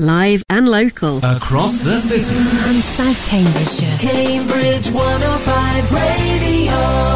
Live and local. Across the city. And South Cambridgeshire. Cambridge 105 Radio.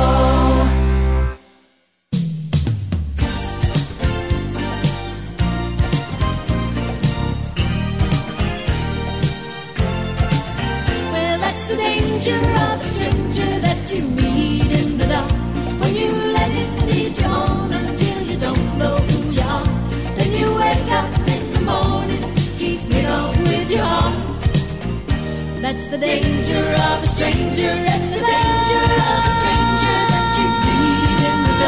Well, that's the danger of a stranger that you meet in the dark. When you let him lead you on until you don't know who you are. Then you wake up in the morning, he's made off with your heart. That's the danger of a stranger. That's the danger of a stranger that you meet in the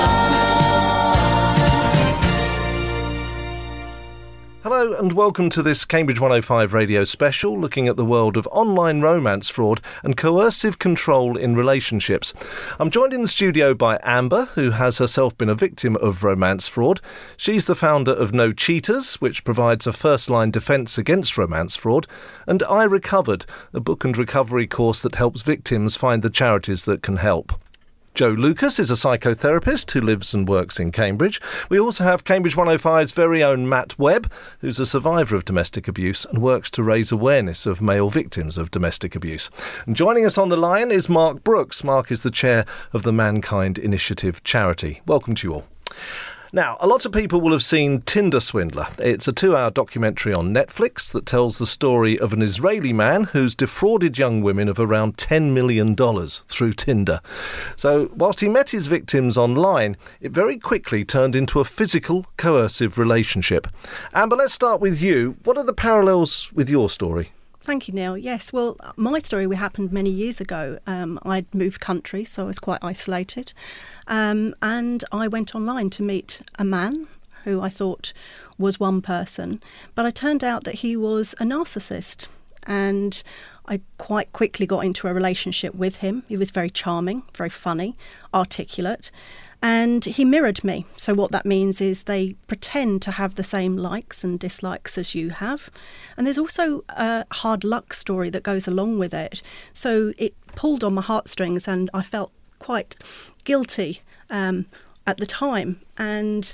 dark. Hello and welcome to this Cambridge 105 radio special looking at the world of online romance fraud and coercive control in relationships. I'm joined in the studio by Amber, who has herself been a victim of romance fraud. She's the founder of No Cheaters, which provides a first-line defence against romance fraud, and I Recovered, a book and recovery course that helps victims find the charities that can help. Joe Lucas is a psychotherapist who lives and works in Cambridge. We also have Cambridge 105's very own Matt Webb, who's a survivor of domestic abuse and works to raise awareness of male victims of domestic abuse. And joining us on the line is Mark Brooks. Mark is the chair of the Mankind Initiative charity. Welcome to you all. Now, a lot of people will have seen Tinder Swindler. It's a 2-hour documentary on Netflix that tells the story of an Israeli man who's defrauded young women of around $10 million through Tinder. So, whilst he met his victims online, it very quickly turned into a physical, coercive relationship. Amber, let's start with you. What are the parallels with your story? Thank you, Neil. Yes, well, my story happened many years ago. I'd moved country, so I was quite isolated. And I went online to meet a man who I thought was one person, but it turned out that he was a narcissist. And I quite quickly got into a relationship with him. He was very charming, very funny, articulate. And he mirrored me. So what that means is they pretend to have the same likes and dislikes as you have. And there's also a hard luck story that goes along with it. So it pulled on my heartstrings and I felt quite guilty at the time. And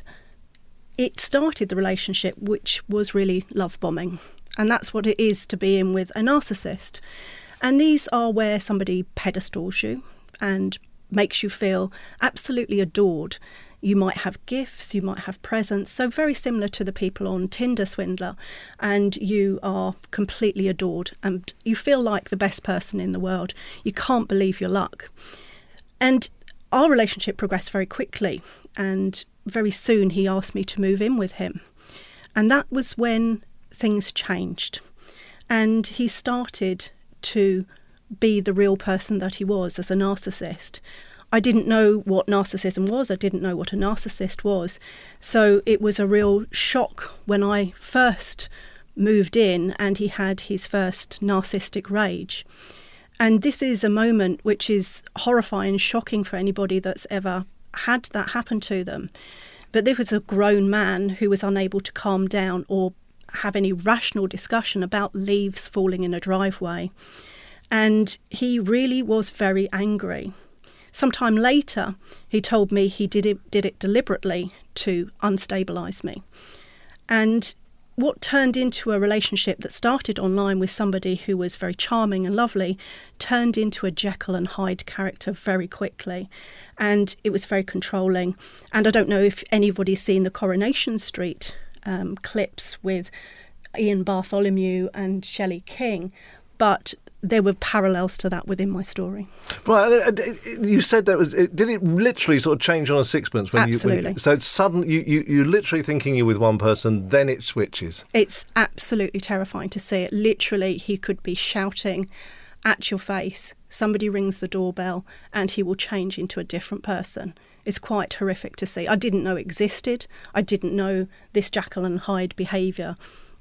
it started the relationship, which was really love bombing. And that's what it is to be in with a narcissist. And these are where somebody pedestals you and makes you feel absolutely adored. You might have gifts, you might have presents, so very similar to the people on Tinder Swindler, and you are completely adored and you feel like the best person in the world. You can't believe your luck. And our relationship progressed very quickly, and very soon he asked me to move in with him. And that was when things changed. And he started to be the real person that he was as a narcissist. I didn't know what narcissism was. I didn't know what a narcissist was. So it was a real shock when I first moved in and he had his first narcissistic rage. And this is a moment which is horrifying, shocking for anybody that's ever had that happen to them. But this was a grown man who was unable to calm down or have any rational discussion about leaves falling in a driveway. And he really was very angry. Sometime later, he told me he did it deliberately to unstabilise me. And what turned into a relationship that started online with somebody who was very charming and lovely turned into a Jekyll and Hyde character very quickly. And it was very controlling. And I don't know if anybody's seen the Coronation Street clips with Ian Bartholomew and Shelley King, but there were parallels to that within my story. Right, you said that did it literally sort of change on a sixpence? Absolutely. So it's sudden, you're literally thinking you're with one person, then it switches. It's absolutely terrifying to see it. Literally, he could be shouting at your face, somebody rings the doorbell, and he will change into a different person. It's quite horrific to see. I didn't know it existed. I didn't know this Jekyll and Hyde behaviour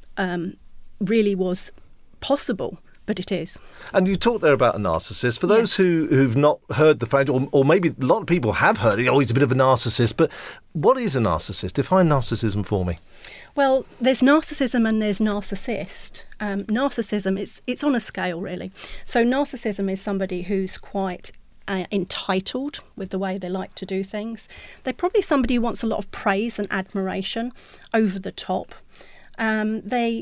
really was possible. But it is. And you talked there about a narcissist. For those who've not heard the phrase, or maybe a lot of people have heard it, he's a bit of a narcissist, but what is a narcissist? Define narcissism for me. Well, there's narcissism and there's narcissist. Narcissism, it's on a scale, really. So narcissism is somebody who's quite entitled with the way they like to do things. They're probably somebody who wants a lot of praise and admiration over the top. They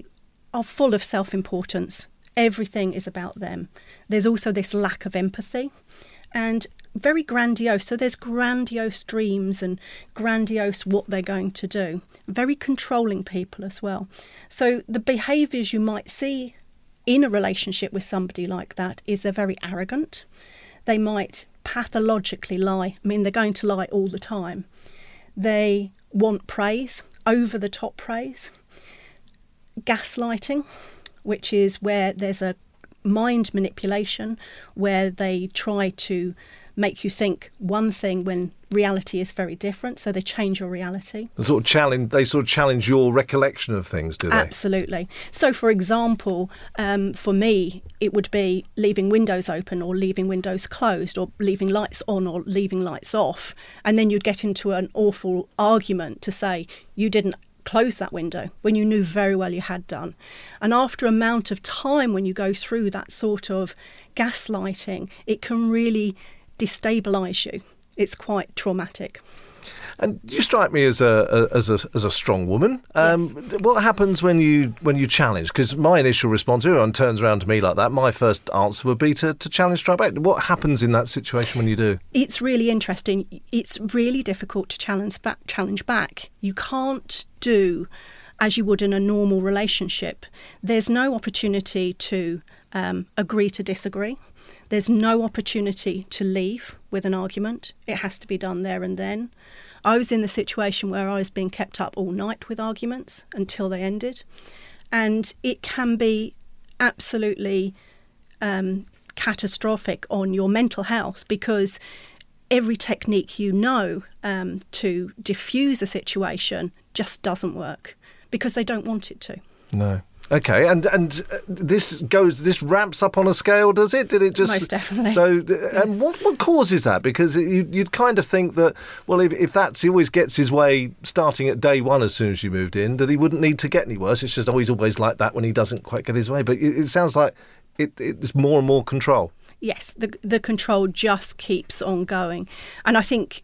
are full of self-importance. Everything is about them. There's also this lack of empathy and very grandiose. So there's grandiose dreams and grandiose what they're going to do. Very controlling people as well. So the behaviours you might see in a relationship with somebody like that is they're very arrogant. They might pathologically lie. I mean, they're going to lie all the time. They want praise, over-the-top praise. Gaslighting, which is where there's a mind manipulation, where they try to make you think one thing when reality is very different. So they change your reality. They sort of challenge your recollection of things, do they? Absolutely. So, for example, for me, it would be leaving windows open or leaving windows closed or leaving lights on or leaving lights off. And then you'd get into an awful argument to say you didn't close that window when you knew very well you had done. And after amount of time, when you go through that sort of gaslighting, it can really destabilise you. It's quite traumatic. And you strike me as a strong woman. Yes. What happens when you challenge? Because my initial response, if anyone turns around to me like that, my first answer would be to challenge straight back. What happens in that situation when you do? It's really interesting. It's really difficult to challenge back. You can't do as you would in a normal relationship. There's no opportunity to agree to disagree. There's no opportunity to leave with an argument. It has to be done there and then. I was in the situation where I was being kept up all night with arguments until they ended. And it can be absolutely catastrophic on your mental health, because every technique to diffuse a situation just doesn't work because they don't want it to. No. Okay, and this ramps up on a scale, does it? Did it just most definitely? So, yes. And what causes that? Because you'd kind of think that, well, if he always gets his way starting at day one as soon as you moved in, that he wouldn't need to get any worse. It's just he's always like that when he doesn't quite get his way. But it sounds like it's more and more control. Yes, the control just keeps on going, and I think,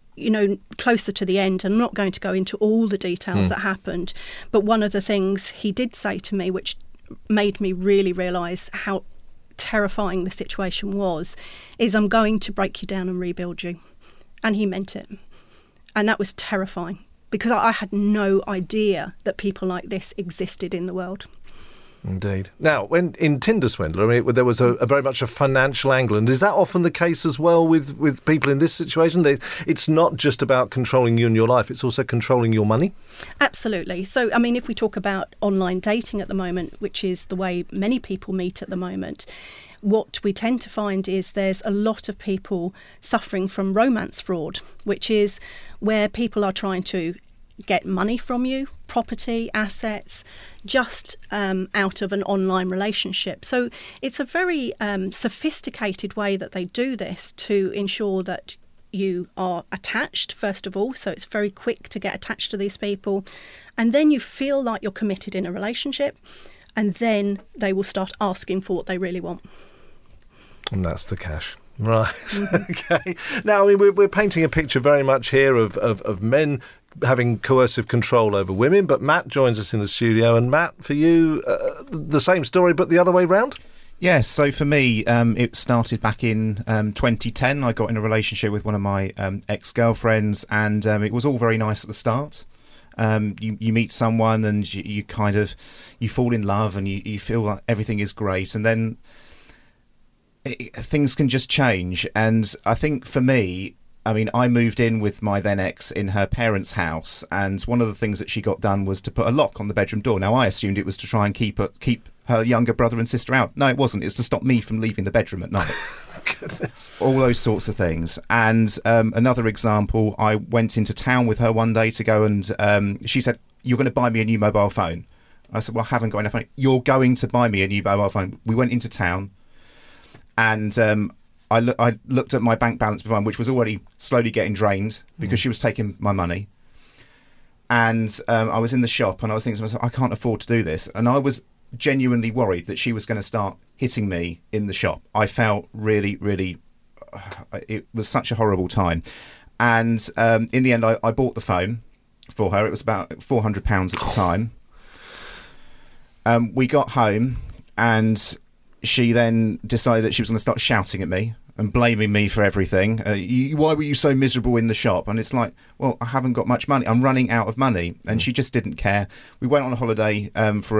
closer to the end, I'm not going to go into all the details that happened, but one of the things he did say to me, which made me really realise how terrifying the situation was, is I'm going to break you down and rebuild you. And he meant it. And that was terrifying, because I had no idea that people like this existed in the world. Indeed. Now, when in Tinder Swindler, there was a very much a financial angle, and is that often the case as well with people in this situation? It's not just about controlling you and your life; it's also controlling your money. Absolutely. So, if we talk about online dating at the moment, which is the way many people meet at the moment, what we tend to find is there's a lot of people suffering from romance fraud, which is where people are trying to get money from you, property, assets, just out of an online relationship. So it's a very sophisticated way that they do this to ensure that you are attached, first of all. So it's very quick to get attached to these people. And then you feel like you're committed in a relationship. And then they will start asking for what they really want. And that's the cash. Right. Okay. Now, we're painting a picture very much here of men having coercive control over women, but Matt joins us in the studio. And Matt, for you, the same story, but the other way round? Yes, so for me, it started back in 2010. I got in a relationship with one of my ex-girlfriends, and it was all very nice at the start. You meet someone and you fall in love and you feel like everything is great, and then things can just change. And I think for me, I moved in with my then ex in her parents' house, and one of the things that she got done was to put a lock on the bedroom door. Now, I assumed it was to try and keep her younger brother and sister out. No, it wasn't. It's to stop me from leaving the bedroom at night. Goodness. All those sorts of things. And another example, I went into town with her one day to go and she said, "You're going to buy me a new mobile phone." I said, "Well, I haven't got enough money." "You're going to buy me a new mobile phone." We went into town, and I looked at my bank balance, which was already slowly getting drained because she was taking my money. And I was in the shop and I was thinking to myself, I can't afford to do this. And I was genuinely worried that she was going to start hitting me in the shop. I felt really, really, it was such a horrible time. And in the end, I bought the phone for her. It was about £400 at the time. We got home, and she then decided that she was going to start shouting at me and blaming me for everything. Why were you so miserable in the shop? And it's like, well, I haven't got much money. I'm running out of money. And she just didn't care. We went on a holiday for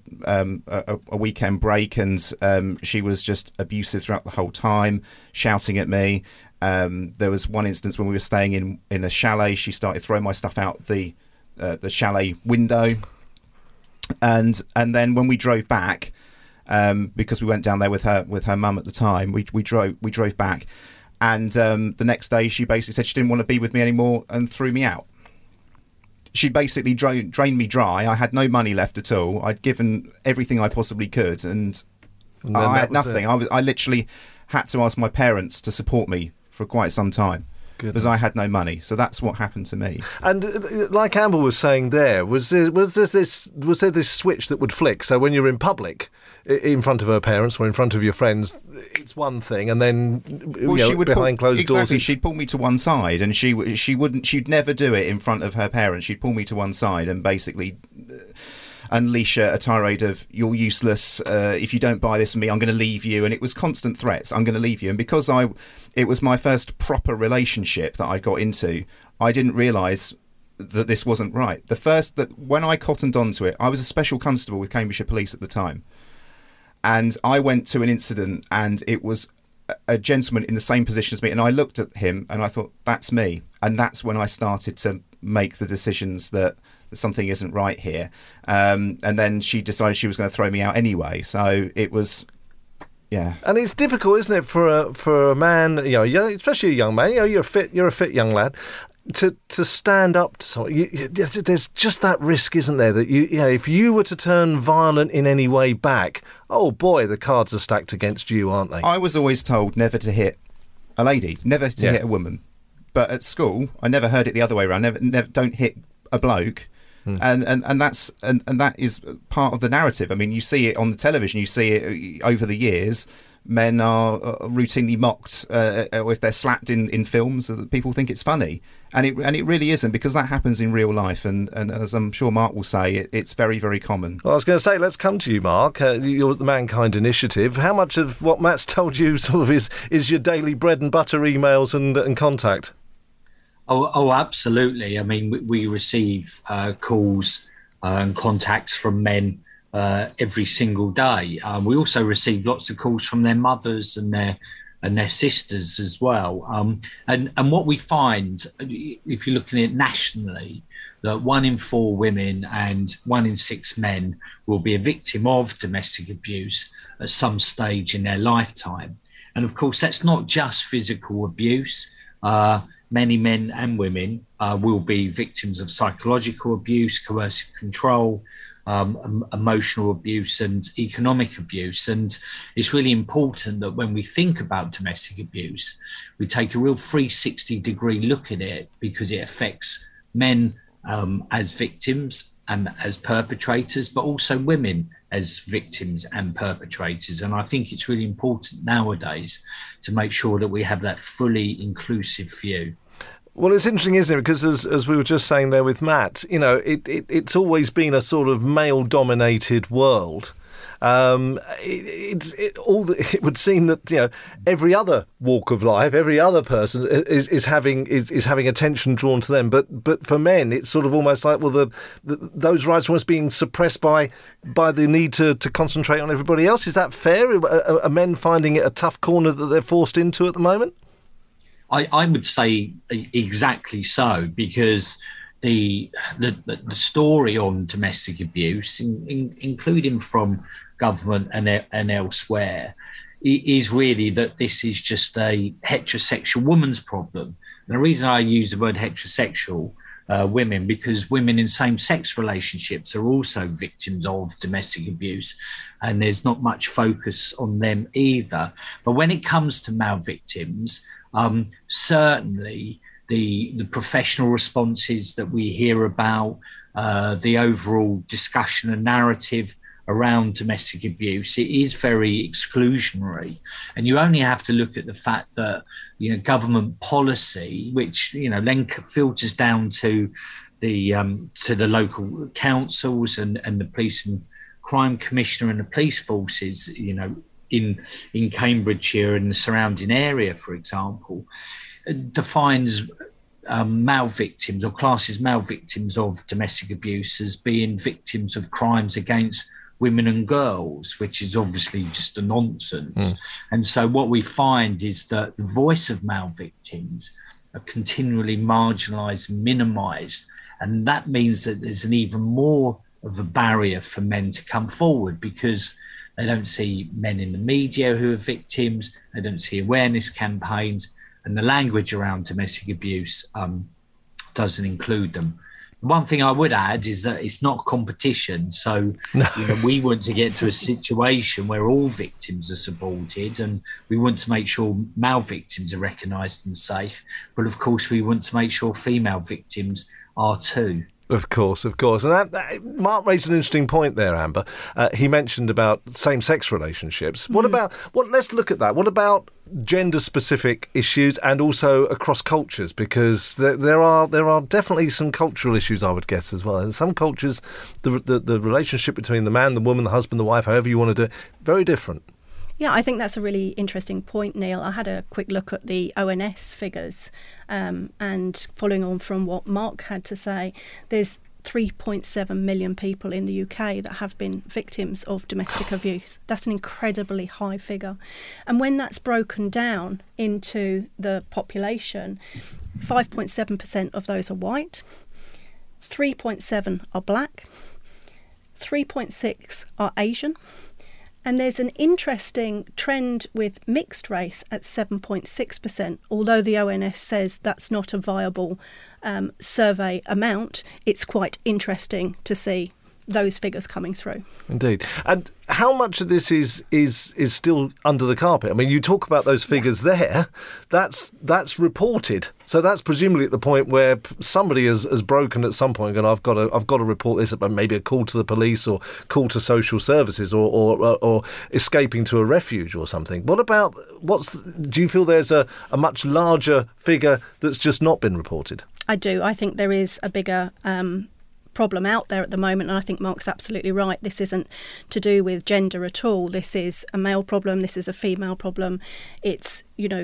a weekend break, and she was just abusive throughout the whole time, shouting at me. There was one instance when we were staying in a chalet. She started throwing my stuff out the chalet window. And then when we drove back, because we went down there with her mum at the time, we drove back, and the next day she basically said she didn't want to be with me anymore and threw me out. She basically drained me dry. I had no money left at all. I'd given everything I possibly could, and I had nothing. I literally had to ask my parents to support me for quite some time. Because I had no money, so that's what happened to me. And like Amber was saying, was there this switch that would flick? So when you're in public, in front of her parents or in front of your friends, it's one thing, and then she would behind closed doors. Exactly, she'd pull me to one side, and she'd never do it in front of her parents. She'd pull me to one side and basically unleash a tirade of, you're useless, if you don't buy this from me, I'm going to leave you. And it was constant threats, I'm going to leave you. And because it was my first proper relationship that I got into, I didn't realise that this wasn't right. When I cottoned onto it, I was a special constable with Cambridgeshire Police at the time, and I went to an incident, and it was a gentleman in the same position as me, and I looked at him and I thought, that's me. And that's when I started to make the decisions that something isn't right here, and then she decided she was going to throw me out anyway. So it was, yeah. And it's difficult, isn't it, for a man, especially a young man. You're a fit young lad, to stand up to someone. There's just that risk, isn't there, that if you were to turn violent in any way back, oh boy, the cards are stacked against you, aren't they? I was always told never to hit a lady, never to hit a woman, but at school I never heard it the other way around. Never don't hit a bloke. And that is part of the narrative. I mean, you see it on the television, you see it over the years. Men are routinely mocked if they're slapped in films. People think it's funny, and it really isn't, because that happens in real life. And as I'm sure Mark will say, it's very, very common. Well, I was going to say, let's come to you, Mark. You're at the Mankind Initiative. How much of what Matt's told you sort of is your daily bread and butter emails and contact? Oh, absolutely. I mean, we receive calls and contacts from men every single day. We also receive lots of calls from their mothers and their sisters as well. And what we find, if you're looking at it nationally, that 1 in 4 women and 1 in 6 men will be a victim of domestic abuse at some stage in their lifetime. And of course, that's not just physical abuse. Many men and women will be victims of psychological abuse, coercive control, emotional abuse and economic abuse. And it's really important that when we think about domestic abuse, we take a real 360-degree look at it, because it affects men as victims and as perpetrators, but also women as victims and perpetrators. And I think it's really important nowadays to make sure that we have that fully inclusive view. Well, it's interesting, isn't it? Because as we were just saying there with Matt, it's always been a sort of male-dominated world. It would seem that every other walk of life, every other person is having attention drawn to them. But for men, it's sort of almost like, well, those rights are almost being suppressed by the need to concentrate on everybody else. Is that fair? Are men finding it a tough corner that they're forced into at the moment? I would say exactly so, because the story on domestic abuse, including from government and elsewhere, is really that this is just a heterosexual woman's problem. And the reason I use the word heterosexual women, because women in same-sex relationships are also victims of domestic abuse, and there's not much focus on them either. But when it comes to male victims, certainly the professional responses that we hear about, the overall discussion and narrative around domestic abuse, it is very exclusionary. And you only have to look at the fact that, government policy, which, then filters down to the local councils and the police and Crime Commissioner and the police forces, in Cambridgeshire and the surrounding area, for example, defines male victims or classes male victims of domestic abuse as being victims of crimes against women and girls, which is obviously just a nonsense. And so what we find is that the voice of male victims are continually marginalised, minimised, and that means that there's an even more of a barrier for men to come forward, because they don't see men in the media who are victims, they don't see awareness campaigns, and the language around domestic abuse doesn't include them. One thing I would add is that it's not competition. So we want to get to a situation where all victims are supported, and we want to make sure male victims are recognised and safe. But of course, we want to make sure female victims are too. Of course. And that Mark raised an interesting point there, Amber. He mentioned about same-sex relationships. Let's look at that. What about gender-specific issues and also across cultures? Because there are definitely some cultural issues, I would guess, as well. In some cultures, the relationship between the man, the woman, the husband, the wife, however you want to do it, very different. Yeah, I think that's a really interesting point, Neil. I had a quick look at the ONS figures, and following on from what Mark had to say, there's 3.7 million people in the UK that have been victims of domestic abuse. That's an incredibly high figure. And when that's broken down into the population, 5.7% of those are white, 3.7% are black, 3.6% are Asian, and there's an interesting trend with mixed race at 7.6%. Although the ONS says that's not a viable survey amount, it's quite interesting to see those figures coming through. Indeed. And how much of this is still under the carpet? I mean, you talk about those figures there. That's reported. So that's presumably at the point where somebody has broken at some point and I've got to report this, but maybe a call to the police or call to social services or escaping to a refuge or something. What about do you feel there's a much larger figure that's just not been reported? I do. I think there is a bigger problem out there at the moment, and I think Mark's absolutely right. This isn't to do with gender at all. This is a male problem. This is a female problem. It's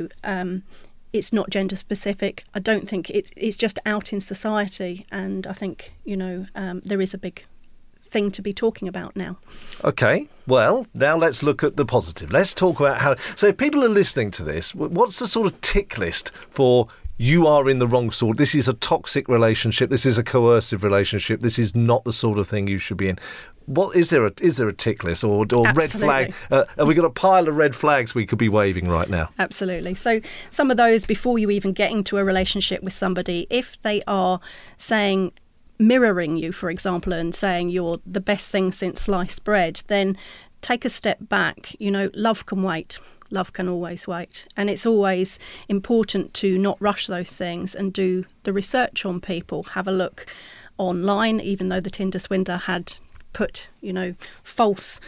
it's not gender specific. I don't think it's just out in society, and I think there is a big thing to be talking about now. Okay, well, now let's look at the positive. Let's talk about how. So, if people are listening to this, what's the sort of tick list for? You are in the wrong sort. This is a toxic relationship. This is a coercive relationship. This is not the sort of thing you should be in. What is there a tick list or red flag? Have we got a pile of red flags we could be waving right now? Absolutely. So some of those, before you even get into a relationship with somebody, if they are mirroring you, for example, and saying you're the best thing since sliced bread, then take a step back. Love can wait. Love can always wait. And it's always important to not rush those things and do the research on people. Have a look online, even though the Tinder swindler had put, false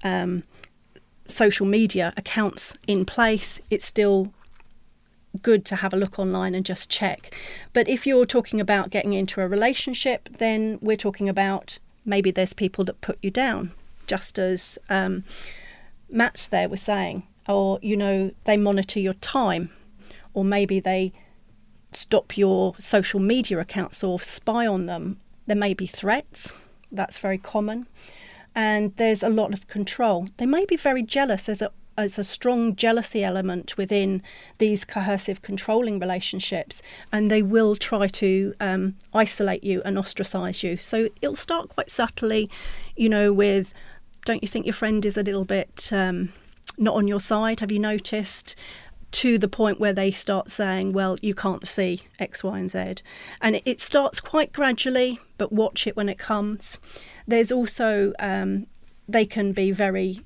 social media accounts in place. It's still good to have a look online and just check. But if you're talking about getting into a relationship, then we're talking about maybe there's people that put you down, just as Matt there was saying. Or, they monitor your time, or maybe they stop your social media accounts or spy on them. There may be threats. That's very common. And there's a lot of control. They may be very jealous. There's a strong jealousy element within these coercive controlling relationships, and they will try to isolate you and ostracise you. So it'll start quite subtly, with, don't you think your friend is a little bit... not on your side, have you noticed, to the point where they start saying, well, you can't see X, Y and Z. And it starts quite gradually, but watch it when it comes. There's also, they can be very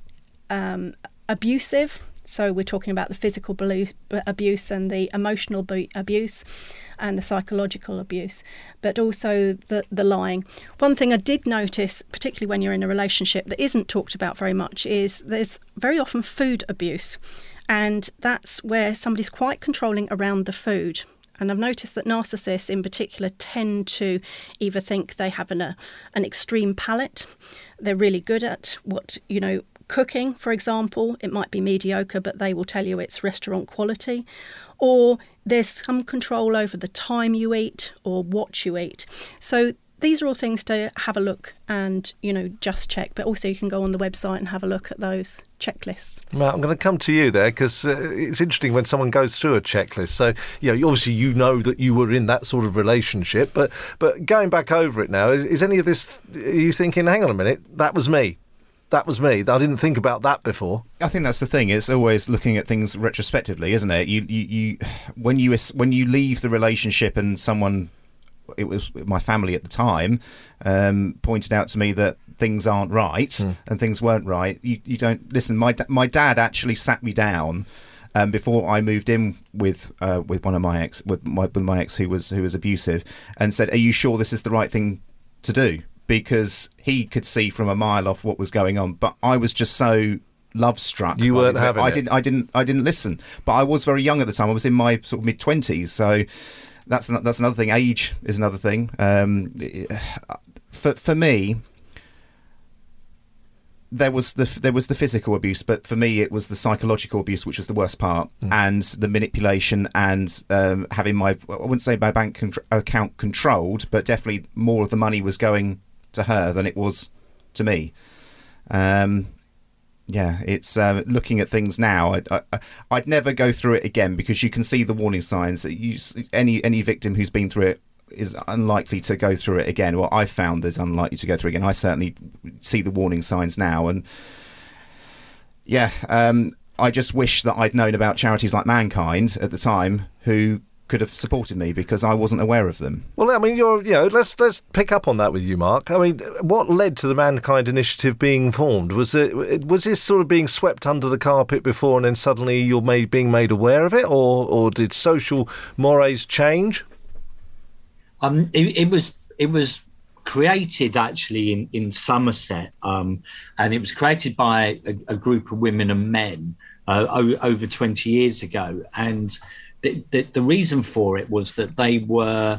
abusive. So we're talking about the physical abuse and the emotional abuse and the psychological abuse, but also the lying. One thing I did notice, particularly when you're in a relationship that isn't talked about very much, is there's very often food abuse. And that's where somebody's quite controlling around the food. And I've noticed that narcissists in particular tend to either think they have an extreme palate, they're really good at what, cooking, for example. It might be mediocre, but they will tell you it's restaurant quality. Or there's some control over the time you eat or what you eat. So these are all things to have a look and, just check. But also you can go on the website and have a look at those checklists. Matt, I'm going to come to you there because it's interesting when someone goes through a checklist. So, obviously you know that you were in that sort of relationship. But going back over it now, is any of this, are you thinking, hang on a minute, that was me? I didn't think about that before. I think that's the thing. It's always looking at things retrospectively, isn't it? You when you leave the relationship and someone, it was my family at the time, pointed out to me that things aren't right and things weren't right. You don't listen. My dad actually sat me down before I moved in with one of my ex, with my ex who was abusive, and said, "Are you sure this is the right thing to do?" Because he could see from a mile off what was going on, but I was just so love struck. You weren't having it. I didn't listen. But I was very young at the time. I was in my sort of mid-20s, so that's another thing. Age is another thing. For me, there was the physical abuse, but for me it was the psychological abuse which was the worst part, and the manipulation and having I wouldn't say my bank account controlled, but definitely more of the money was going to her than it was to me. It's looking at things now. I'd never go through it again because you can see the warning signs. Any victim who's been through it is unlikely to go through it again. Well, I've found is unlikely to go through it again. I certainly see the warning signs now, and I just wish that I'd known about charities like Mankind at the time who could have supported me because I wasn't aware of them. Well, I mean, let's pick up on that with you, Mark. I mean, what led to the Mankind Initiative being formed? Was this sort of being swept under the carpet before, and then suddenly you're being made aware of it, or did social mores change? It was created actually in Somerset, and it was created by a group of women and men over 20 years ago, and the reason for it was that they were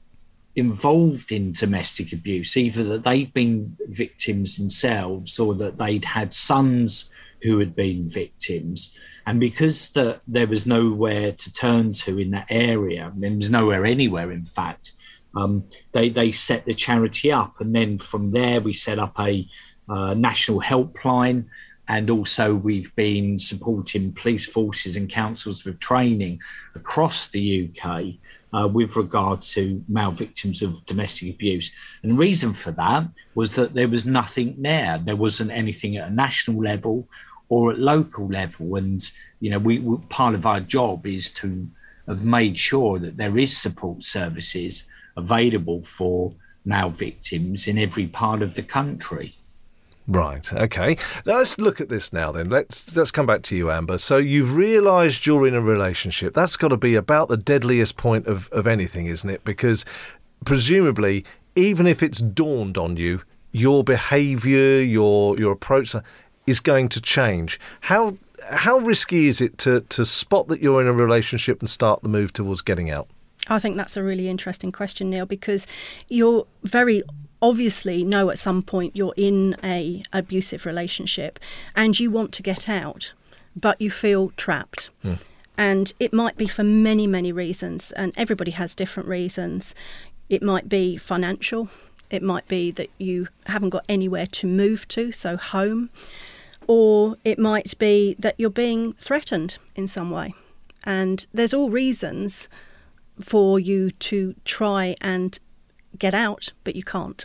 involved in domestic abuse, either that they'd been victims themselves or that they'd had sons who had been victims. And because there was nowhere to turn to in that area, there was nowhere anywhere, in fact, they set the charity up. And then from there, we set up a national helpline. And also we've been supporting police forces and councils with training across the UK with regard to male victims of domestic abuse. And the reason for that was that there was nothing there. There wasn't anything at a national level or at local level. And, we part of our job is to have made sure that there is support services available for male victims in every part of the country. Right, okay. Now let's look at this now then. Let's come back to you, Amber. So you've realised you're in a relationship. That's got to be about the deadliest point of anything, isn't it? Because presumably, even if it's dawned on you, your behaviour, your approach is going to change. How risky is it to spot that you're in a relationship and start the move towards getting out? I think that's a really interesting question, Neil, because you're very obviously know at some point you're in a abusive relationship and you want to get out, but you feel trapped. And it might be for many, many reasons, and everybody has different reasons. It might be financial. It might be that you haven't got anywhere to move to, so home. Or it might be that you're being threatened in some way. And there's all reasons for you to try and get out, but you can't.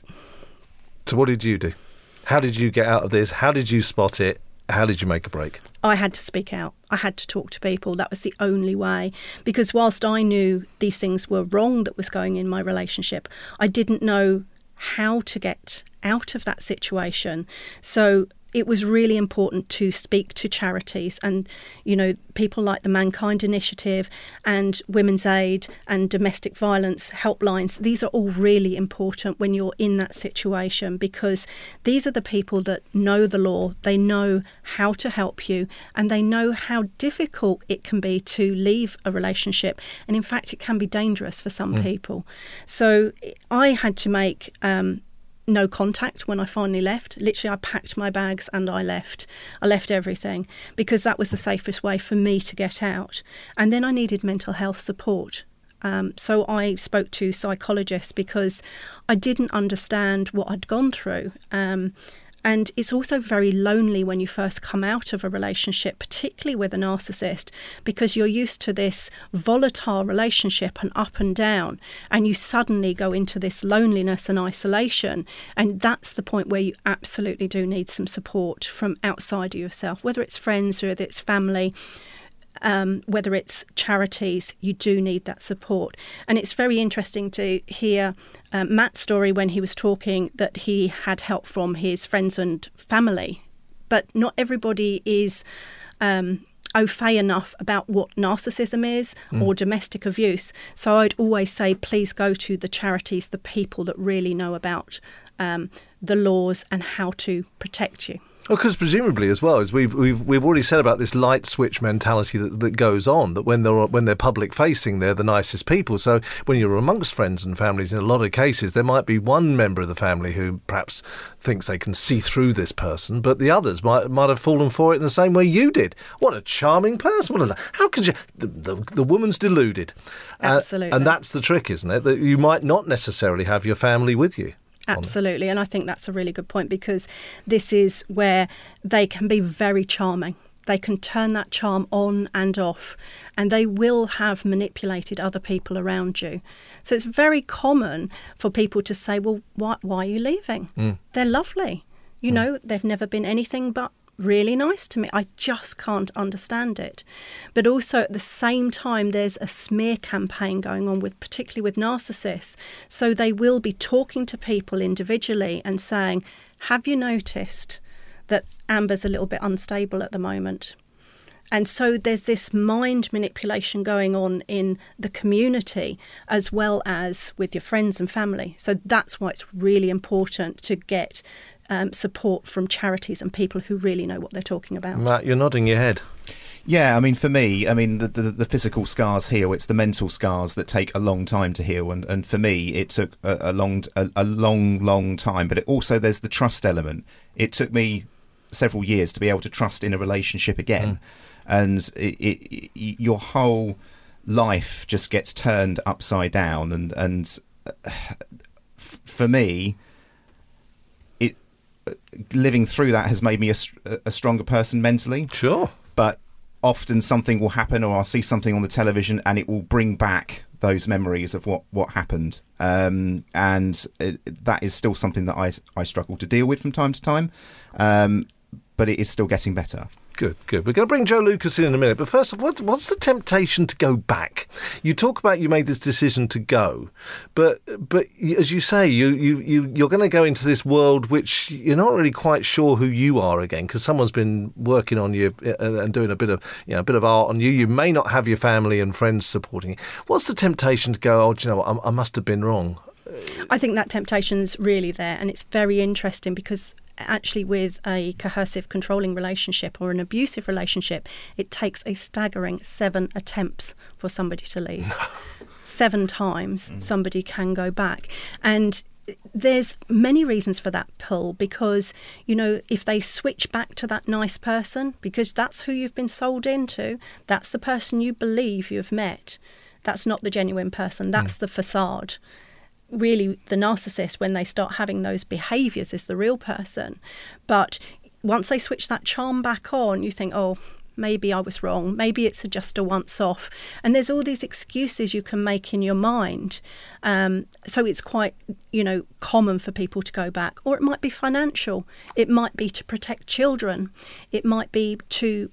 So what did you do? How did you get out of this? How did you spot it? How did you make a break? I had to speak out. I had to talk to people. That was the only way. Because whilst I knew these things were wrong that was going in my relationship, I didn't know how to get out of that situation. So it was really important to speak to charities and, people like the Mankind Initiative and Women's Aid and domestic violence helplines. These are all really important when you're in that situation, because these are the people that know the law, they know how to help you, and they know how difficult it can be to leave a relationship. And in fact, it can be dangerous for some people. So I had to make no contact when I finally left. Literally, I packed my bags and I left. I left everything because that was the safest way for me to get out. And then I needed mental health support. So I spoke to psychologists because I didn't understand what I'd gone through. And it's also very lonely when you first come out of a relationship, particularly with a narcissist, because you're used to this volatile relationship and up and down, and you suddenly go into this loneliness and isolation. And that's the point where you absolutely do need some support from outside of yourself, whether it's friends, whether it's family, whether it's charities. You do need that support. And it's very interesting to hear Matt's story when he was talking that he had help from his friends and family. But not everybody is au fait enough about what narcissism is or domestic abuse. So I'd always say, please go to the charities, the people that really know about the laws and how to protect you. Well, because presumably as well, as we've already said about this light switch mentality that goes on, that when they're public facing, they're the nicest people. So when you're amongst friends and families, in a lot of cases, there might be one member of the family who perhaps thinks they can see through this person, but the others might have fallen for it in the same way you did. What a charming person! How could you? The woman's deluded. Absolutely, and that's the trick, isn't it? That you might not necessarily have your family with you. Absolutely, and I think that's a really good point, because this is where they can be very charming. They can turn that charm on and off, and they will have manipulated other people around you. So it's very common for people to say, well, why are you leaving? They're lovely. You know, they've never been anything but really nice to me. I just can't understand it. But also at the same time, there's a smear campaign going on, particularly with narcissists. So they will be talking to people individually and saying, have you noticed that Amber's a little bit unstable at the moment? And so there's this mind manipulation going on in the community as well as with your friends and family. So that's why it's really important to get support from charities and people who really know what they're talking about. Matt, you're nodding your head. Yeah, I mean, for me, the physical scars heal. It's the mental scars that take a long time to heal, and for me, it took a long time. But there's the trust element. It took me several years to be able to trust in a relationship again, and your whole life just gets turned upside down. And for me, living through that has made me a stronger person mentally. Sure. But often something will happen, or I'll see something on the television and it will bring back those memories of what happened. And that is still something that I struggle to deal with from time to time. But it is still getting better. Good. We're going to bring Joe Lucas in a minute. But first, what's the temptation to go back? You talk about you made this decision to go, but as you say, you're going to go into this world which you're not really quite sure who you are again, because someone's been working on you and doing a bit of art on you. You may not have your family and friends supporting you. What's the temptation to go, do you know what, I must have been wrong? I think that temptation's really there, and it's very interesting because actually with a coercive controlling relationship or an abusive relationship, it takes a staggering 7 attempts for somebody to leave. 7 times somebody can go back. And there's many reasons for that, Paul, because, you know, if they switch back to that nice person, because that's who you've been sold into, that's the person you believe you've met, that's not the genuine person, that's the facade. Really, the narcissist, when they start having those behaviours, is the real person. But once they switch that charm back on, you think, oh, maybe I was wrong. Maybe it's just a once off. And there's all these excuses you can make in your mind. So it's quite, common for people to go back. Or it might be financial. It might be to protect children. It might be to,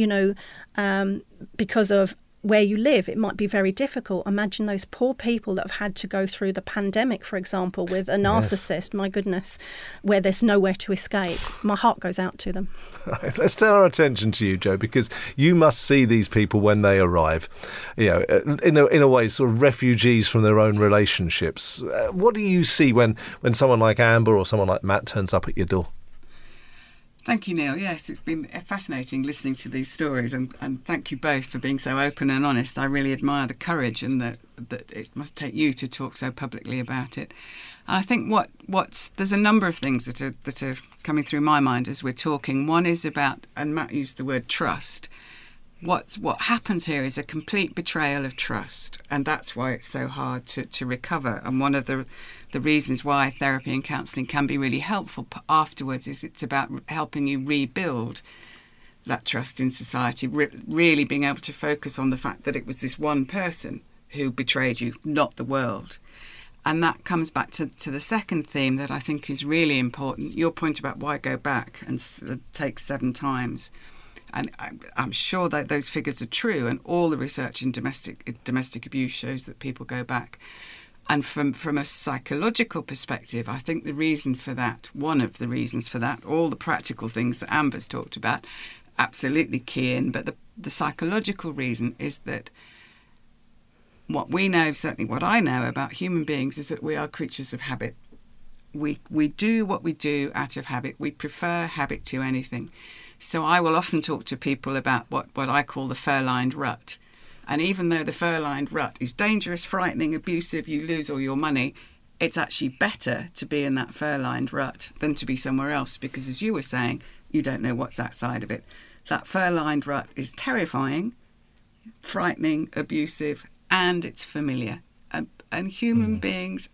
because of where you live, it might be very difficult. Imagine those poor people that have had to go through the pandemic, for example, with a narcissist. Yes. My goodness, where there's nowhere to escape. My heart goes out to them. Right, let's turn our attention to you, Joe, because you must see these people when they arrive, in a way, sort of refugees from their own relationships. What do you see when someone like Amber or someone like Matt turns up at your door? Thank you, Neil. Yes, it's been fascinating listening to these stories, and thank you both for being so open and honest. I really admire the courage and that it must take you to talk so publicly about it. And I think there's a number of things that are coming through my mind as we're talking. One is about, and Matt used the word trust. What happens here is a complete betrayal of trust, and that's why it's so hard to recover. And one of the reasons why therapy and counselling can be really helpful afterwards is it's about helping you rebuild that trust in society, really being able to focus on the fact that it was this one person who betrayed you, not the world. And that comes back to the second theme that I think is really important, your point about why go back and take 7 times. And I'm sure that those figures are true, and all the research in domestic abuse shows that people go back. And from a psychological perspective, I think the reason for that, one of the reasons for that, all the practical things that Amber's talked about, absolutely key in, but the psychological reason is that what we know, certainly what I know about human beings, is that we are creatures of habit. We do what we do out of habit. We prefer habit to anything. So I will often talk to people about what I call the fur-lined rut. And even though the fur-lined rut is dangerous, frightening, abusive, you lose all your money, it's actually better to be in that fur-lined rut than to be somewhere else, because as you were saying, you don't know what's outside of it. That fur-lined rut is terrifying, frightening, abusive, and it's familiar. And human beings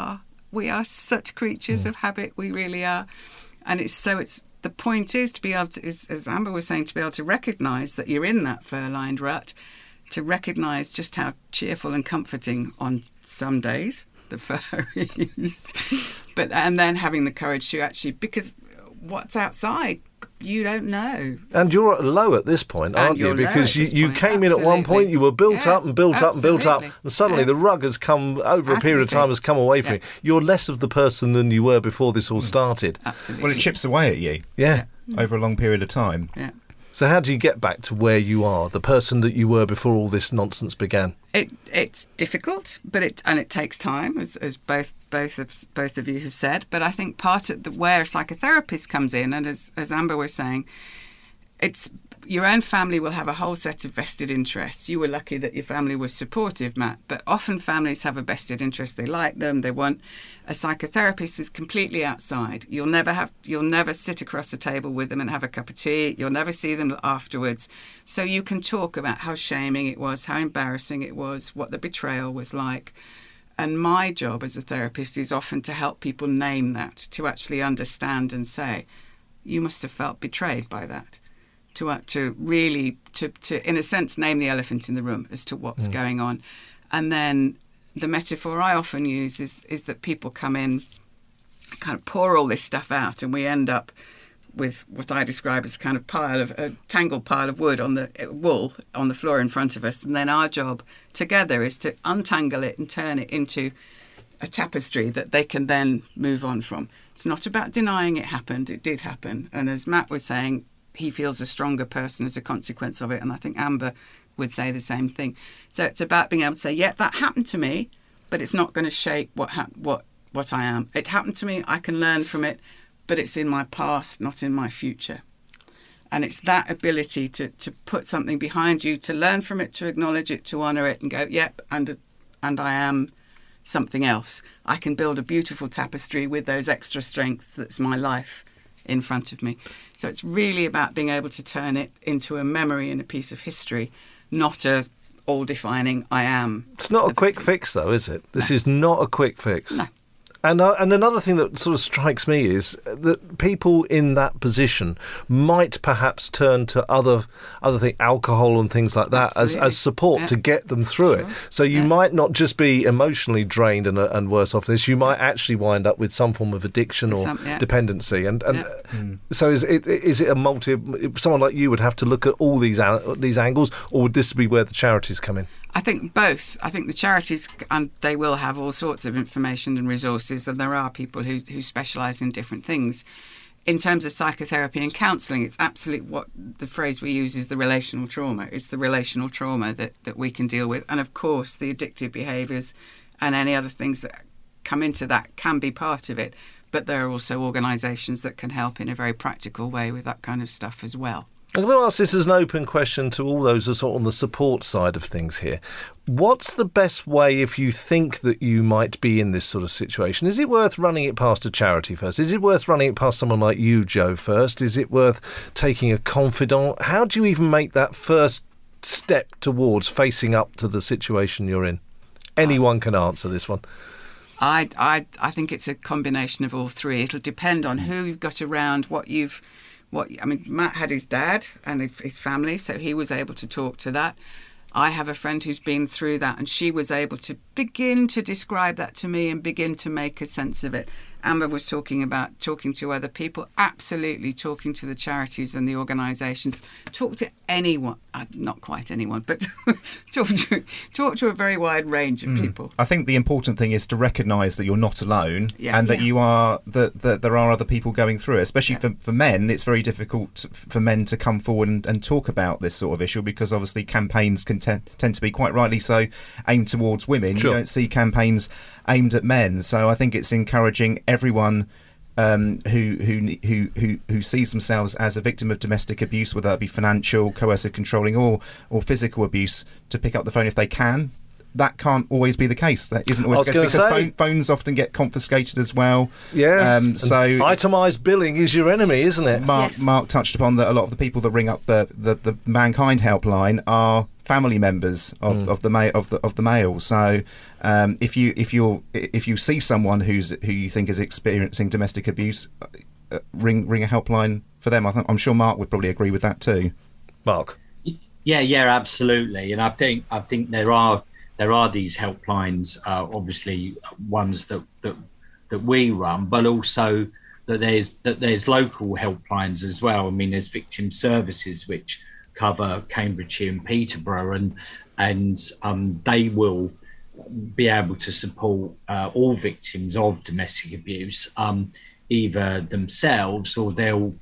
we are such creatures of habit, we really are. And it's the point is to be able to, as Amber was saying, to be able to recognise that you're in that fur-lined rut, to recognise just how cheerful and comforting on some days the fur is, and then having the courage to actually, because what's outside, you don't know. And you're low at this point, aren't you? Because you came in at one point, you were built up and built up and built up, and suddenly the rug has come, over a period of time, has come away from you. You're less of the person than you were before this all started. Absolutely. Well, it chips away at you. Yeah. Over a long period of time. Yeah. So how do you get back to where you are, the person that you were before all this nonsense began? It's difficult, but it takes time, as both of you have said. But I think part of where a psychotherapist comes in, and as Amber was saying, it's your own family will have a whole set of vested interests. You were lucky that your family was supportive, Matt, but often families have a vested interest. They like them. They want. A psychotherapist is completely outside. You'll never sit across a table with them and have a cup of tea. You'll never see them afterwards. So you can talk about how shaming it was, how embarrassing it was, what the betrayal was like. And my job as a therapist is often to help people name that, to actually understand and say, you must have felt betrayed by that. To really, in a sense, name the elephant in the room as to what's going on. And then the metaphor I often use is that people come in, kind of pour all this stuff out, and we end up with what I describe as kind of a tangled pile of wool on the floor in front of us. And then our job together is to untangle it and turn it into a tapestry that they can then move on from. It's not about denying it happened. It did happen. And as Matt was saying, he feels a stronger person as a consequence of it. And I think Amber would say the same thing. So it's about being able to say, yeah, that happened to me, but it's not going to shape what I am. It happened to me. I can learn from it, but it's in my past, not in my future. And it's that ability to put something behind you, to learn from it, to acknowledge it, to honour it and go, yep, and I am something else. I can build a beautiful tapestry with those extra strengths that's my life in front of me. So it's really about being able to turn it into a memory and a piece of history, not a all-defining I am. It's not a quick fix, though, is it? This is not a quick fix. No. And another thing that sort of strikes me is that people in that position might perhaps turn to other things, alcohol and things like that, as support to get them through it. So you might not just be emotionally drained and worse off this. You might actually wind up with some form of addiction or dependency. And so is it a someone like you would have to look at all these angles, or would this be where the charities come in? I think both. I think the charities, and they will have all sorts of information and resources, and there are people who specialise in different things. In terms of psychotherapy and counselling, it's absolutely what the phrase we use is the relational trauma. It's the relational trauma that we can deal with. And of course, the addictive behaviours and any other things that come into that can be part of it. But there are also organisations that can help in a very practical way with that kind of stuff as well. I'm going to ask this as an open question to all those who are sort of on the support side of things here. What's the best way if you think that you might be in this sort of situation? Is it worth running it past a charity first? Is it worth running it past someone like you, Joe, first? Is it worth taking a confidant? How do you even make that first step towards facing up to the situation you're in? Anyone can answer this one. I think it's a combination of all three. It'll depend on who you've got around, Matt had his dad and his family, so he was able to talk to that. I have a friend who's been through that, and she was able to begin to describe that to me and begin to make a sense of it. Amber was talking about talking to other people. Absolutely, talking to the charities and the organisations. Talk to anyone, not quite anyone, but talk to a very wide range of people. I think the important thing is to recognise that you're not alone, and that you are that there are other people going through it. Especially for men, it's very difficult for men to come forward and talk about this sort of issue, because obviously campaigns can tend to be, quite rightly so, aimed towards women. Sure. You don't see campaigns aimed at men. So I think it's encouraging everyone who sees themselves as a victim of domestic abuse, whether that be financial, coercive, controlling, or physical abuse, to pick up the phone if they can. That can't always be the case. That isn't always the case, because phones often get confiscated as well. Yeah. So itemised billing is your enemy, isn't it? Mark touched upon that. A lot of the people that ring up the Mankind helpline are family members of the male. So if you see someone who you think is experiencing domestic abuse, ring a helpline for them. I'm sure Mark would probably agree with that too. Mark. Yeah, absolutely. And I think there are these helplines, obviously ones that we run, but also that there's local helplines as well. I mean, there's victim services which cover Cambridgeshire and Peterborough, and they will be able to support all victims of domestic abuse, either themselves or they'll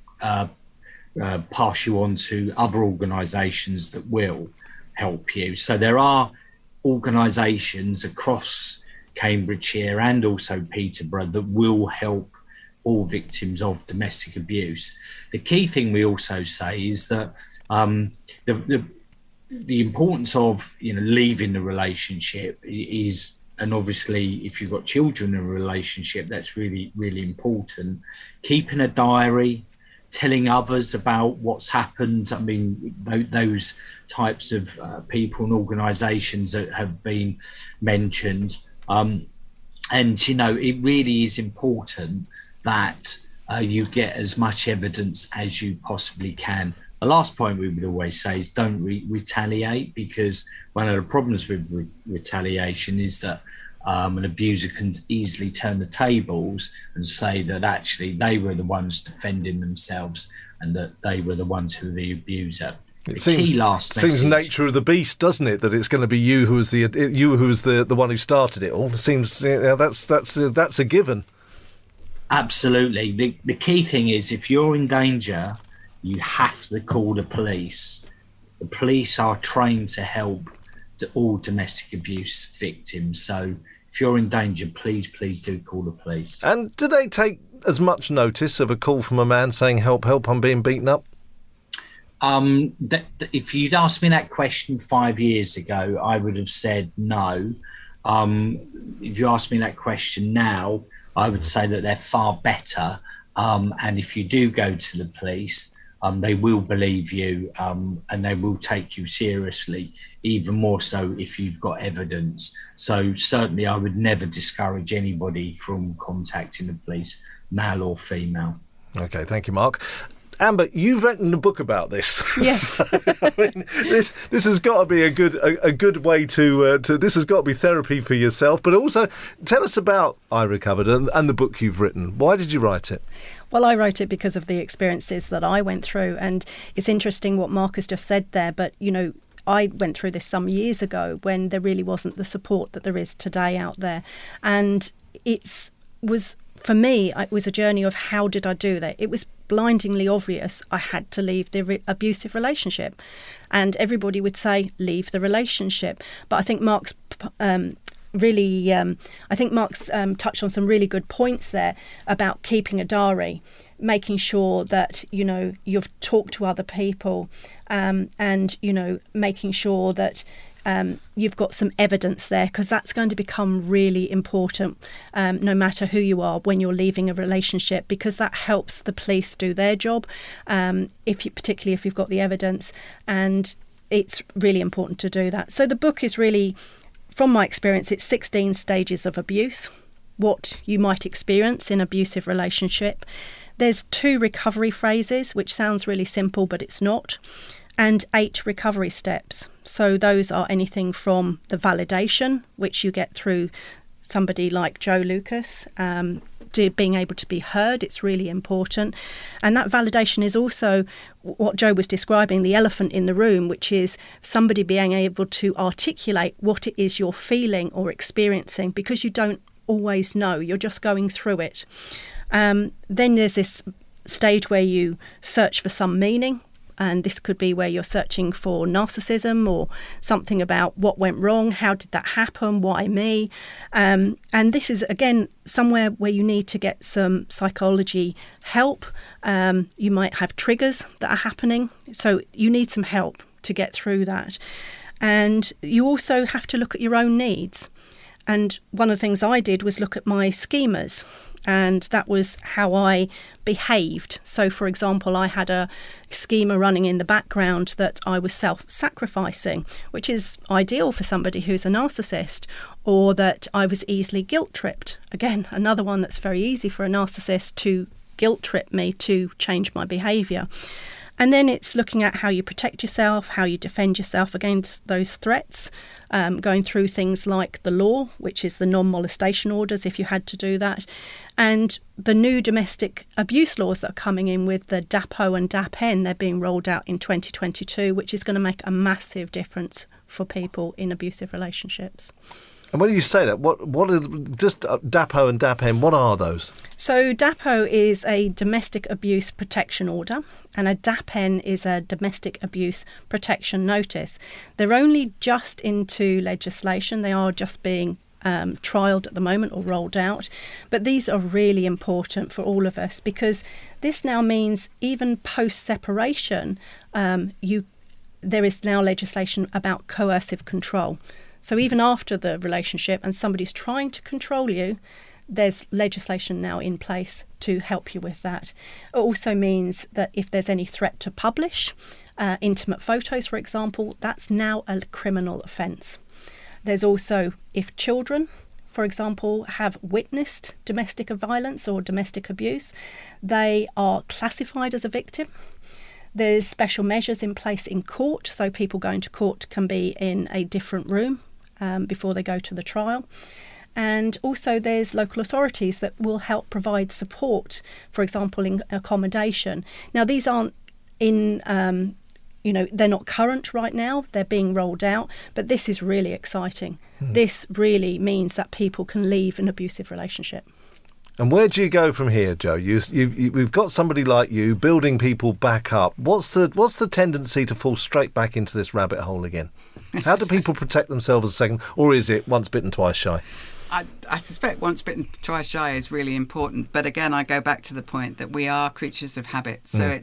pass you on to other organisations that will help you. So there are organisations across Cambridgeshire and also Peterborough that will help all victims of domestic abuse. The key thing we also say is that the importance of leaving the relationship is, and obviously if you've got children in a relationship, that's really, really important. Keeping a diary, telling others about what's happened. I mean, those types of people and organisations that have been mentioned. And, it really is important that you get as much evidence as you possibly can. The last point we would always say is don't retaliate, because one of the problems with retaliation is that an abuser can easily turn the tables and say that actually they were the ones defending themselves and that they were the ones who were the abuser. It seems nature of the beast, doesn't it? That it's going to be you who was the one who started it all. It seems that's a given. Absolutely. The key thing is, if you're in danger, you have to call the police. The police are trained to help all domestic abuse victims. So if you're in danger, please do call the police. And do they take as much notice of a call from a man saying, help, I'm being beaten up? If you'd asked me that question 5 years ago, I would have said no. If you ask me that question now, I would say that they're far better. And if you do go to the police, they will believe you, and they will take you seriously, even more so if you've got evidence. So certainly I would never discourage anybody from contacting the police, male or female. Okay, thank you, Mark. Amber, you've written a book about this. Yes. I mean, this has got to be a good way to this has got to be therapy for yourself. But also, tell us about I Recovered and the book you've written. Why did you write it? Well, I wrote it because of the experiences that I went through, and it's interesting what Mark has just said there. But I went through this some years ago when there really wasn't the support that there is today out there, and for me, it was a journey of how did I do that? It was blindingly obvious I had to leave the abusive relationship, and everybody would say leave the relationship. But I think Mark's really, I think Mark's touched on some really good points there about keeping a diary, making sure that, you know, you've talked to other people, and, you know, making sure that you've got some evidence there, because that's going to become really important, no matter who you are, when you're leaving a relationship, because that helps the police do their job, particularly if you've got the evidence, and it's really important to do that. So the book is really, from my experience, it's 16 stages of abuse, what you might experience in an abusive relationship. There's 2 recovery phrases, which sounds really simple, but it's not, and 8 recovery steps. So those are anything from the validation, which you get through somebody like Joe Lucas, being able to be heard. It's really important. And that validation is also what Joe was describing, the elephant in the room, which is somebody being able to articulate what it is you're feeling or experiencing, because you don't always know, you're just going through it. Then there's this stage where you search for some meaning, and this could be where you're searching for narcissism or something about what went wrong, how did that happen, why me? And this is, again, somewhere where you need to get some psychology help. You might have triggers that are happening, so you need some help to get through that. And you also have to look at your own needs. And one of the things I did was look at my schemas, and that was how I behaved. So, for example, I had a schema running in the background that I was self-sacrificing, which is ideal for somebody who's a narcissist, or that I was easily guilt-tripped. Again, another one that's very easy for a narcissist to guilt-trip me to change my behaviour. And then it's looking at how you protect yourself, how you defend yourself against those threats, going through things like the law, which is the non-molestation orders, if you had to do that, and the new domestic abuse laws that are coming in with the DAPO and DAPN. They're being rolled out in 2022, which is going to make a massive difference for people in abusive relationships. And when you say that, what are just DAPO and DAPN, what are those? So DAPO is a domestic abuse protection order, and a DAPN is a domestic abuse protection notice. They're only just into legislation. They are just being trialled at the moment or rolled out. But these are really important for all of us, because this now means even post-separation, there is now legislation about coercive control. So even after the relationship and somebody's trying to control you, there's legislation now in place to help you with that. It also means that if there's any threat to publish intimate photos, for example, that's now a criminal offence. There's also, if children, for example, have witnessed domestic violence or domestic abuse, they are classified as a victim. There's special measures in place in court, so people going to court can be in a different room before they go to the trial. And also there's local authorities that will help provide support, for example, in accommodation. Now, these aren't in, they're not current right now, they're being rolled out, but this is really exciting. This really means that people can leave an abusive relationship. And where do you go from here, Joe? We've got somebody like you building people back up. What's the tendency to fall straight back into this rabbit hole again? How do people protect themselves a second, or is it once bitten, twice shy? I suspect once bitten, twice shy is really important. But again, I go back to the point that we are creatures of habit.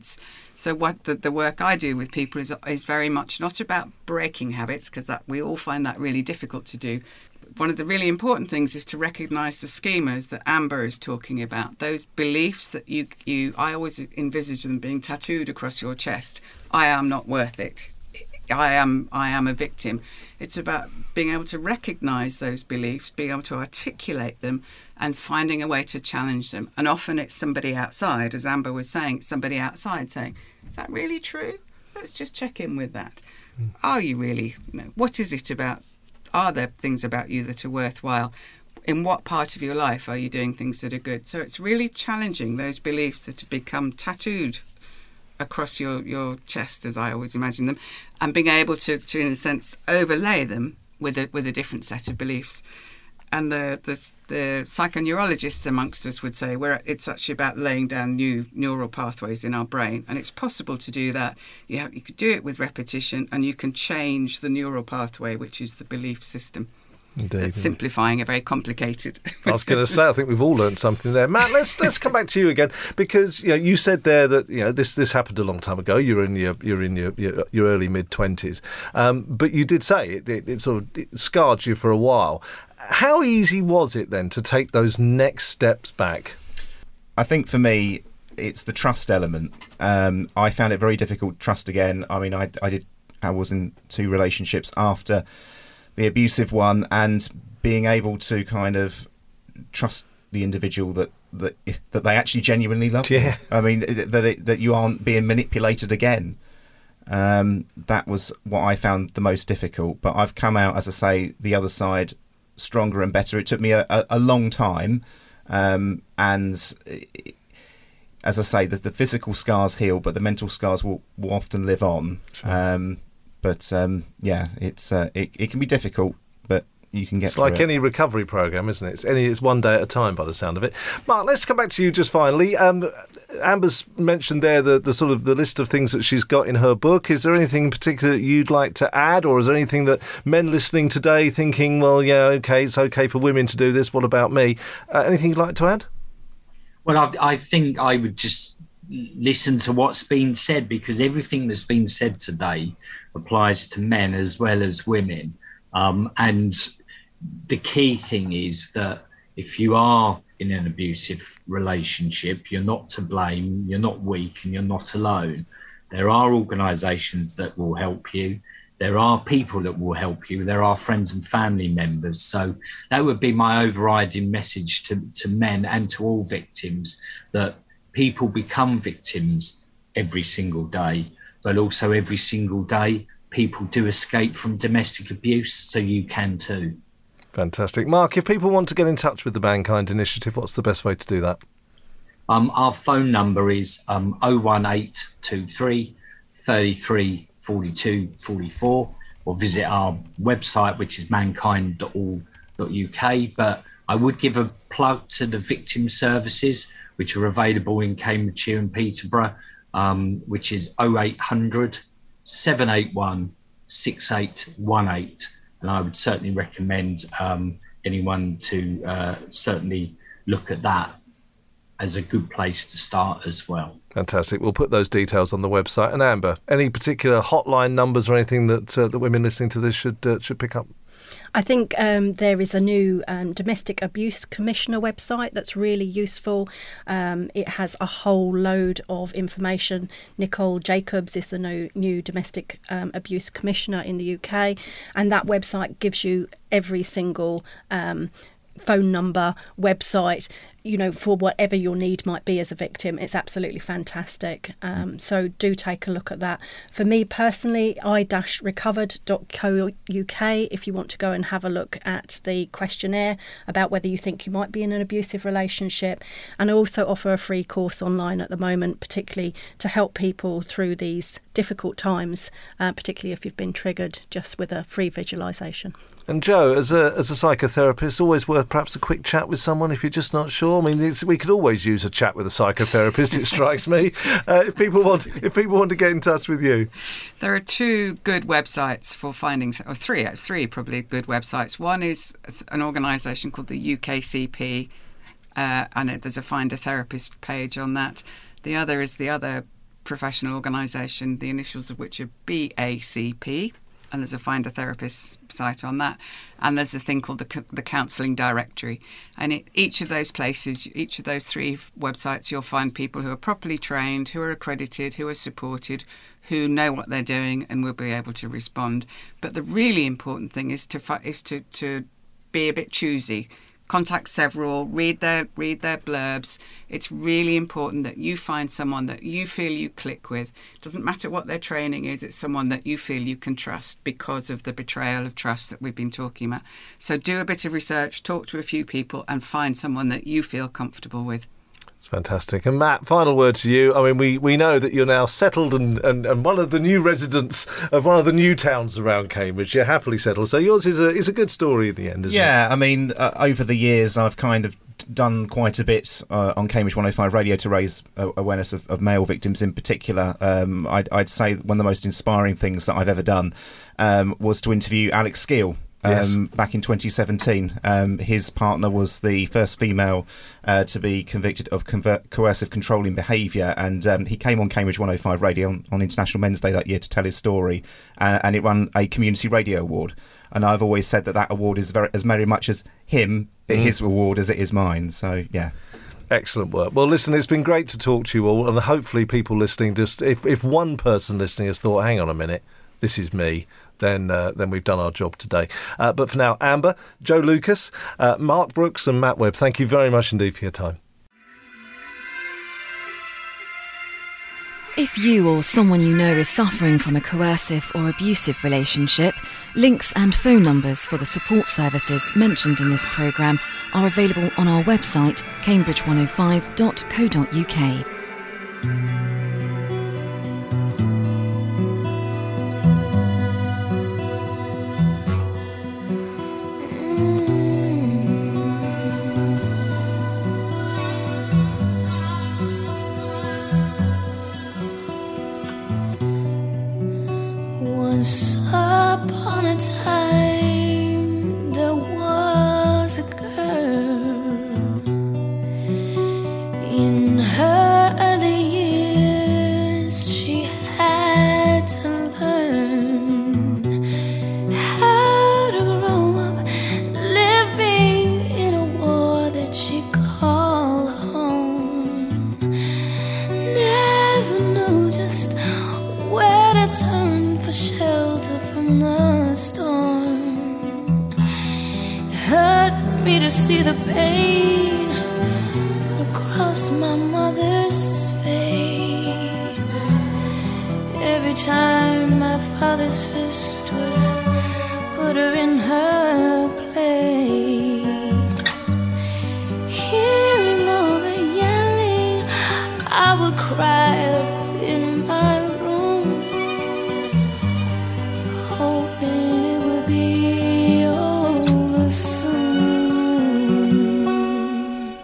So what the work I do with people is very much not about breaking habits, because that we all find that really difficult to do. One of the really important things is to recognise the schemas that Amber is talking about. Those beliefs that I always envisage them being tattooed across your chest. I am not worth it. I am a victim. It's about being able to recognise those beliefs, being able to articulate them, and finding a way to challenge them. And often it's somebody outside, as Amber was saying, somebody outside saying, "Is that really true? Let's just check in with that. Are you really? What is it about? Are there things about you that are worthwhile? In what part of your life are you doing things that are good?" So it's really challenging those beliefs that have become tattooed across your chest, as I always imagine them, and being able to in a sense overlay them with a different set of beliefs. And the psychoneurologists amongst us would say it's actually about laying down new neural pathways in our brain, and it's possible to do that. You could do it with repetition, and you can change the neural pathway, which is the belief system. Indeed. That's simplifying a very complicated. I was going to say, I think we've all learned something there. Matt, let's come back to you again, because you said there that this happened a long time ago. You're in your early mid-20s, but you did say it scarred you for a while. How easy was it then to take those next steps back? I think for me, it's the trust element. I found it very difficult to trust again. I mean, I was in 2 relationships after the abusive one, and being able to kind of trust the individual that they actually genuinely love. Yeah. I mean, that you aren't being manipulated again. That was what I found the most difficult. But I've come out, as I say, the other side stronger and better. It took me a long time, and as I say, the physical scars heal, but the mental scars will often live on. Sure. It can be difficult, but you can get through it. It's like any recovery program, isn't it? It's one day at a time, by the sound of it. Mark, let's come back to you just finally. Amber's mentioned there the sort of the list of things that she's got in her book. Is there anything in particular that you'd like to add, or is there anything that men listening today thinking, well, yeah, okay, it's okay for women to do this, what about me? Anything you'd like to add? Well, I think I would just listen to what's been said, because everything that's been said today applies to men as well as women. And the key thing is that if you are in an abusive relationship, you're not to blame, you're not weak, and you're not alone. There are organisations that will help you. There are people that will help you. There are friends and family members. So that would be my overriding message to men and to all victims, that people become victims every single day, but also every single day people do escape from domestic abuse, so you can too. Fantastic. Mark, if people want to get in touch with the Mankind Initiative, what's the best way to do that? Our phone number is 01823 33 42 44, or visit our website, which is mankind.org.uk. But I would give a plug to the victim services, which are available in Cambridgeshire and Peterborough, which is 0800 781 6818. And I would certainly recommend anyone to certainly look at that as a good place to start as well. Fantastic. We'll put those details on the website. And Amber, any particular hotline numbers or anything that the women listening to this should pick up? I think there is a new Domestic Abuse Commissioner website that's really useful. It has a whole load of information. Nicole Jacobs is the new Domestic Abuse Commissioner in the UK, and that website gives you every single phone number, website, for whatever your need might be as a victim. It's absolutely fantastic. So do take a look at that. For me personally, i-recovered.co.uk if you want to go and have a look at the questionnaire about whether you think you might be in an abusive relationship. And I also offer a free course online at the moment, particularly to help people through these difficult times, particularly if you've been triggered, just with a free visualisation. And Joe, as a psychotherapist, always worth perhaps a quick chat with someone if you're just not sure. I mean, we could always use a chat with a psychotherapist. It strikes me. If people want to get in touch with you, there are 2 good websites for finding, or three probably good websites. One is an organisation called the UKCP, and there's a Find a Therapist page on that. The other is the other professional organisation, the initials of which are BACP. And there's a Find a Therapist site on that. And there's a thing called the Counselling Directory. And each of those places, each of those 3 websites, you'll find people who are properly trained, who are accredited, who are supported, who know what they're doing and will be able to respond. But the really important thing is to be a bit choosy. Contact several, read their blurbs. It's really important that you find someone that you feel you click with. It doesn't matter what their training is, it's someone that you feel you can trust because of the betrayal of trust that we've been talking about. So do a bit of research, talk to a few people and find someone that you feel comfortable with. It's fantastic. And Matt, final word to you. I mean, we know that you're now settled and one of the new residents of one of the new towns around Cambridge. You're happily settled. So yours is a good story in the end, isn't it? Yeah, I mean, over the years, I've kind of done quite a bit on Cambridge 105 Radio to raise awareness of male victims in particular. I'd say one of the most inspiring things that I've ever done was to interview Alex Skeel. back in 2017. His partner was the first female to be convicted of coercive controlling behaviour, and he came on Cambridge 105 Radio on International Men's Day that year to tell his story, and it won a Community Radio Award. And I've always said that award is as very much as his award as it is mine. So, yeah. Excellent work. Well, listen, it's been great to talk to you all, and hopefully people listening, just if one person listening has thought, hang on a minute, this is me, then we've done our job today. But for now, Amber, Joe Lucas, Mark Brooks and Matt Webb, thank you very much indeed for your time. If you or someone you know is suffering from a coercive or abusive relationship, links and phone numbers for the support services mentioned in this programme are available on our website, cambridge105.co.uk. Once upon a time, there was a girl. In her early years, she had to learn how to grow up, living in a war that she called home. Never knew just where to turn for shelter from the storm. It hurt me to see the pain across my mother's face. Every time my father's fist would put her in her place. Hearing all the yelling, I would cry up in my room, hoping it would be over soon.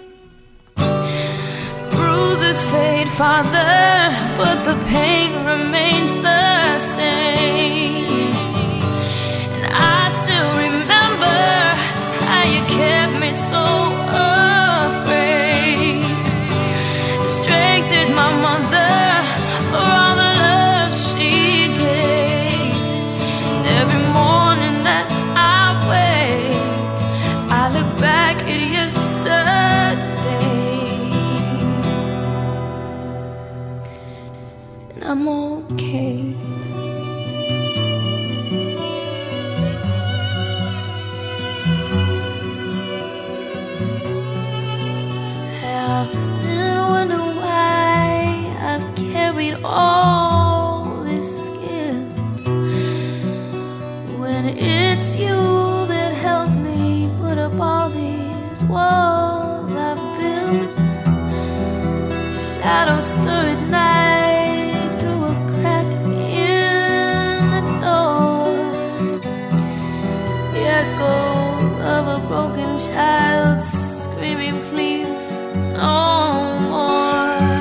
Bruises fade farther, but the pain remains the same. And I still remember how you kept me so afraid. The strength is my mother for all the love she gave. And every morning that I wake, I look back at yesterday, and I'm okay. I often wonder why I've carried all this skill, when it's you that helped me put up all these walls I've built. Shadows stir at night through a crack in the door. The echo of a broken child screaming, please, no more.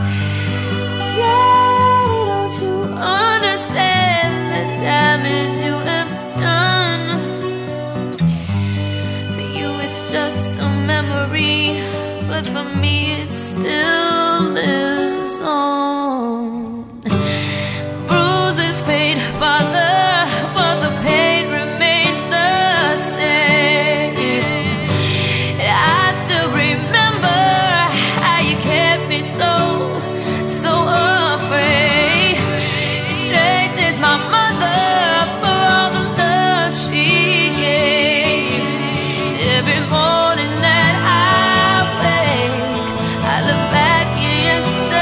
Daddy, don't you understand the damage you have done? For you it's just a memory, but for me it still lives on. Bruises fade farther, but the pain remains the same. And I still remember how you kept me so afraid. Your strength is my mother for all the love she gave. Every morning that I wake, I look back at yesterday.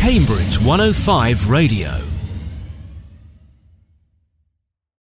Cambridge 105 Radio.